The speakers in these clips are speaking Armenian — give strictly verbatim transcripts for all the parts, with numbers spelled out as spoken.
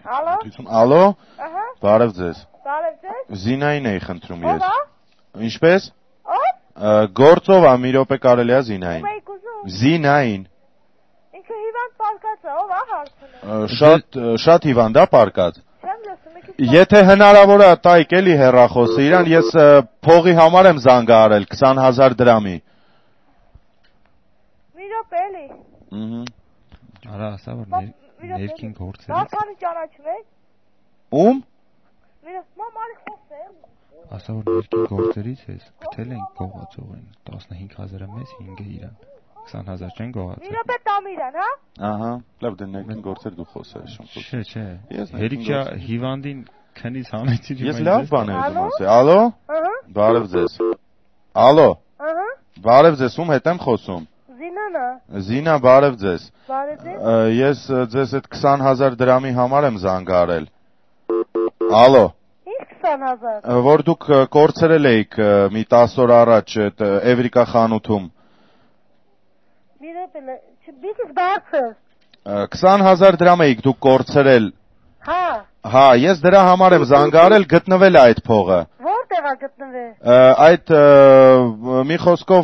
Ալո։ Ալո։ Ահա։ Բարև ձեզ։ Բարև ձեզ։ Զինային էի խնդրում ես։ Ո՞վ է։ Ինչպես։ Ո՞վ։ Գործով է, մի րոպե կարելի է Զինային։ Ո՞վ եք ուզում։ Զինային։ Ինքը հիվանդ պարկած է, ով է հարցնում։ Շատ շատ հիվանդ է պարկած։ Չեմ լսում, եկեք։ Եթե հնարավոր է տայք էլի հեռախոսը իրան, ես փողի համար եմ զանգահարել քսան հազար դրամի։ Մի րոպե էլի։ Ահա։ Արա, ասա որ ներքին գործերից։ Բացանի ճանաչում եք։ Ում։ Մի րոպե, մամալի խոսեմ։ Ասա որ ներքին գործերից ես, գտել ենք գողացողին, տասնհինգ հազարը մեզ, հինգը իրան։ քսան հազար չեն Մի գողացել։ րոպե տամ իրան, հա։ Ահա, լավ դե ներքին գործեր դու խոսել ես։ Չէ, չէ։ Ես Հերիքյա հիվանդին քնից հանեցի։ Ես լավ բաներ եմ ասել։ Ալո։ Ահա։ Բարև ձեզ։ Ալո։ Ահա։ Բարև ձեզ, ում հետ եմ խոսում։ Զինանա։ Զինա, բարև ձեզ։ Բարև ձեզ։ Ես ձեզ այդ քսան հազար դրամի համար եմ զանգահարել։ Ալո։ Ինչ քսան հազար։ Որ դուք կորցրել էիք մի տասը օր առաջ այդ Էվրիկա խանութում։ Մի րոպե, չբիզնես բարձր։ քսան հազար դրամ էիք դուք կորցրել։ Հա։ Հա, ես դրա համար եմ զանգահարել, գտնվել է այդ փողը։ Որտեղ է գտնվել։ Այդ մի խոսքով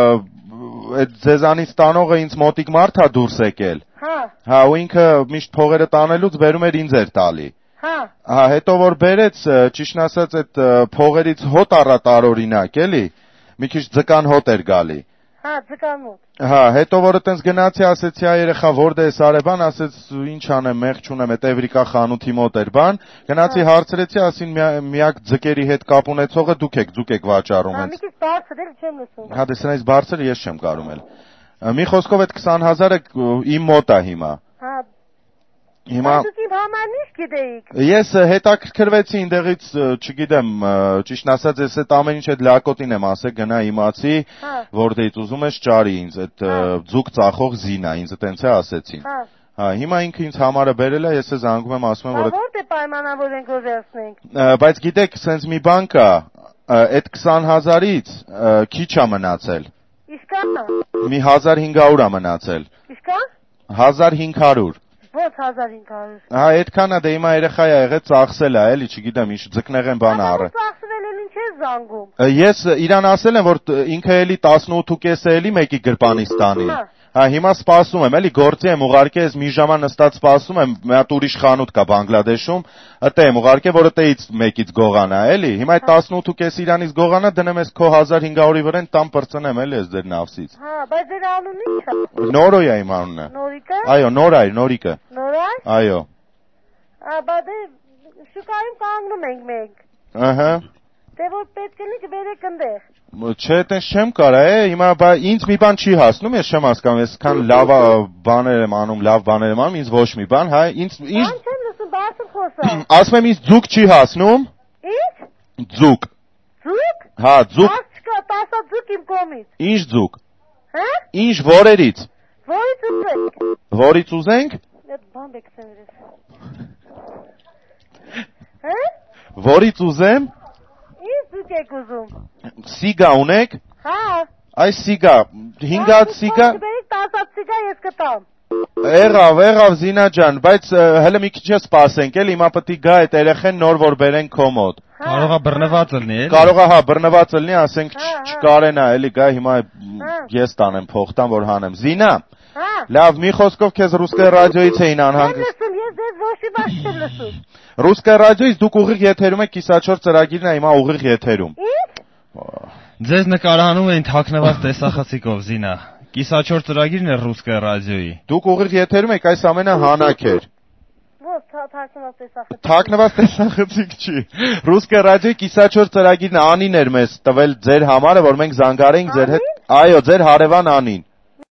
այդ ձեզանից տանողը ինձ մոտիկ մարդ է դուրս եկել։ Հա։ Հա, ու ինքը միշտ փողերը տանելուց բերում էր ինձ էր տալի։ Հա։ Հա, հետո որ բերեց, ճիշտն ասած այդ փողերից հոտ առա տարօրինակ, էլի։ Մի քիչ ձկան հոտ էր գալի։ Հա, ձկանոտ։ Հա, հետո որ այտենց գնացի, ասեցի այ երեխա որտե է սարեբան, ասեց ինչ անեմ, մեղ չունեմ, այդ Էվրիկա խանութի մոտ էր բան։ Գնացի հարցրեցի, ասին միակ ձկերի հետ կապ ունեցողը դուք եք, ձուկ եք վաճառում Հա, հենց։ մի քիչ բարձր էլ չեմ լսում։ Հա, դե սրանից բարձր ես չեմ կարում էլ։ Մի խոսքով այդ քսան հազարը իմ մոտ է հիմա։ Հա։ Հիմա Դուք իմ համար ինչ գիտեիք։ Ես հետաքրքրվեցի այնտեղից, չգիտեմ, ճիշտն ասած, ես այդ ամեն ինչ այդ լակոտին եմ ասել, գնա իմացի, որտեղից ուզում ես ճարի ինձ, այդ ձուկ ծախող Զինա, ինձ այտենց է ասեցին։ Հա, հիմա ինքը ինձ համարը բերել է, ես է զանգում եմ, ասում եմ, որ Որտե պայմանավոր ենք որ վերցնենք։ Բայց գիտեք, սենց մի բան կա, այդ քսան հազարից քիչ է մնացել։ Իսկա՞ն։ Մի հազար հինգ հարյուր է մնացել։ Իսկա՞։ հազար հինգ հարյուր։ Ո՞նց հազար հինգ հարյուր։ Հա, այդքան է, դե հիմա երեխա է եղել, ծախսել է, էլի, չգիտեմ, ինչ ձկնեղեն բան է առել։ Ծախսվել էլ ինչ է զանգում։ Ես իրան ասել եմ, որ ինքը էլի տասնութ կեսը էլի մեկի գրպանից տանի։ Հա, հիմա սպասում եմ, էլի գործի եմ ուղարկե, ես մի ժամա նստած սպասում եմ, մի հատ ուրիշ խանութ կա Բանգլադեշում, ըտե եմ ուղարկե, որ ըտեից մեկից գողանա, էլի։ Հիմա այդ տասնութ կես իրանից գողանա, դնեմ ես քո հազար հինգ հարյուրի վրան, տամ պրծնեմ, էլի, ես ձեր նավսից։ Հա, բայց ձեր անունը ի՞նչ է։ Նորոյ է իմ անունը։ Նորիկը։ Այո, Նորայր, Նորիկը։ Նորայր։ Այո։ Աբա դե շուկայում կանգնում ենք մենք։ Ահա։ Դե որ պետք է լիք բերեք ընդեղ։ Չէ, այտենց չեմ կարա, է, հիմա բա ինձ մի բան չի հասնում, ես չեմ հասկանում, ես քան լավ բաներ եմ անում, լավ բաներ եմ անում, ինձ ոչ մի բան, հա, ինձ ինչ Բան չեմ լսում, բարձր խոսա։ Ասում եմ ինձ ձուկ չի հասնում։ Ինչ։ Ձուկ։ Ձուկ։ Հա, ձուկ։ Չկա, տասա ձուկ իմ կողմից։ Ինչ ձուկ։ Հա։ Ինչ որերից։ Որից ուզենք։ Որից ուզենք։ Այդ բան բեկսեմ իրես։ Հա։ Որից ուզեմ։ Ինչ ձուկ եք ուզում։ Սիգա ունեք։ Հա։ Այս սիգա, հինգ հատ սիգա։ Բերեք տասա սիգա ես կտամ։ Եղավ, եղավ Զինա ջան, բայց հələ մի քիչ սպասենք, էլի, հիմա պետք է գա այդ երեխեն նոր որ բերեն քո մոտ։ Կարող է բռնված լինի, էլի։ Կարող է, հա, բռնված լինի, ասենք չկարենա, էլի, գա հիմա ես տանեմ փոխտան որ հանեմ։ Զինա։ Հա։ Լավ, մի խոսքով քեզ ռուսկե ռադիոից էին անհանգիստ։ Լսում, ես ձեզ ոչ մի բան չեմ լսում։ Ռուսկե ռադիոից դուք ուղիղ եթերում եք կիսաչոր ծրագիրն է հիմա ուղիղ եթերում։ Ինչ։ Ձեզ նկարահանում էին թաքնված տեսախցիկով, Զինա։ Կիսաչոր ծրագիրն է ռուսկե ռադիոյի։ Դուք ուղիղ եթերում եք, այս ամենը հանակ էր։ Ո՞ց թաքնված տեսախցիկ։ Թաքնված տեսախցիկ չի։ Ռուսկե ռադիոյի կիսաչոր ծրագիրն Անին էր մեզ տվել ձեր համարը, որ մենք զանգարենք ձեր հետ։ Այո, ձեր հարևան Անին։